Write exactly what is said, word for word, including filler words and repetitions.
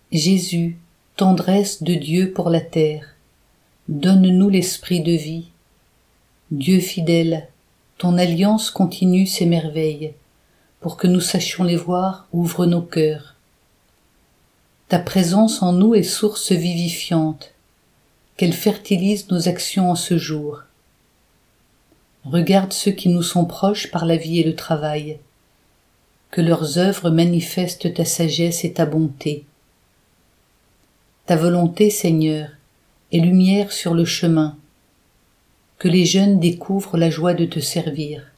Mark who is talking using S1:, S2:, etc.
S1: Jésus, tendresse de Dieu pour la terre, donne-nous l'esprit de vie. Dieu fidèle, ton alliance continue ses merveilles, pour que nous sachions les voir, ouvre nos cœurs. Ta présence en nous est source vivifiante, qu'elle fertilise nos actions en ce jour. Regarde ceux qui nous sont proches par la vie et le travail, que leurs œuvres manifestent ta sagesse et ta bonté. Ta volonté, Seigneur, est lumière sur le chemin, que les jeunes découvrent la joie de te servir.